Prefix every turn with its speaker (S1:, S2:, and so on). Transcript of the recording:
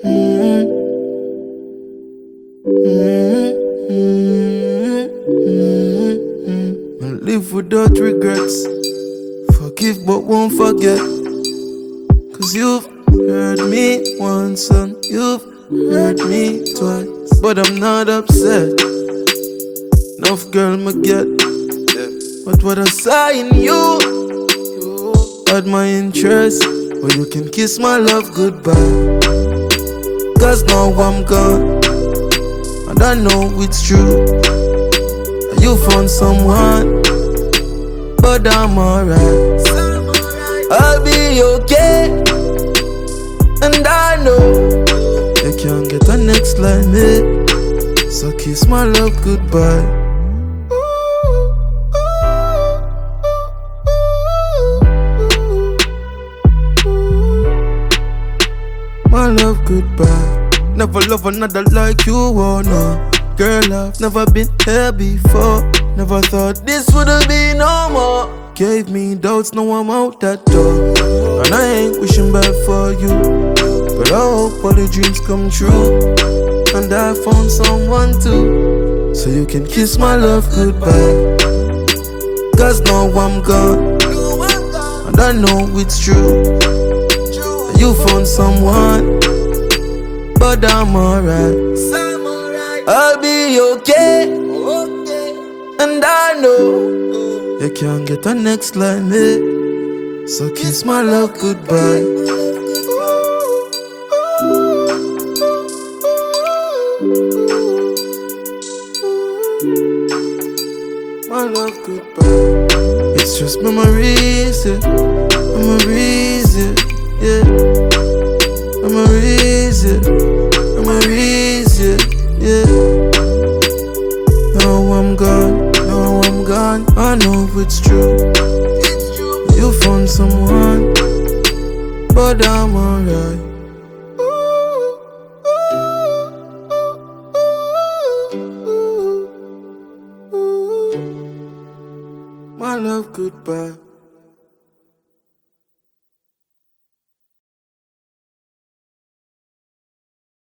S1: Mm-hmm. And live without regrets. Forgive but won't forget. Cause you've hurt me once and you've hurt me twice. But I'm not upset. Enough girl me get. But what I saw in you had my interest. But you can kiss my love goodbye. Cause now I'm gone and I know it's true. You found someone, but I'm alright. I'll be okay, and I know you can't get a next like me. So kiss my love goodbye. My love goodbye. Never love another like you, oh no. Girl, I've never been here before. Never thought this would've be no more. Gave me doubts, now I'm out that door. And I ain't wishing bad for you, but I hope all the dreams come true. And I found someone too, so you can kiss my love goodbye. Cause now I'm gone, and I know it's true. You found someone, but I'm alright. I'll be okay, and I know you can't get a next like me. So kiss my love goodbye. My love goodbye. It's just memories, yeah. Memories, yeah, yeah. Memories, yeah. Memories, yeah, yeah. Now I'm gone, now I'm gone. I know it's true. You found someone, but I'm alright. My love goodbye.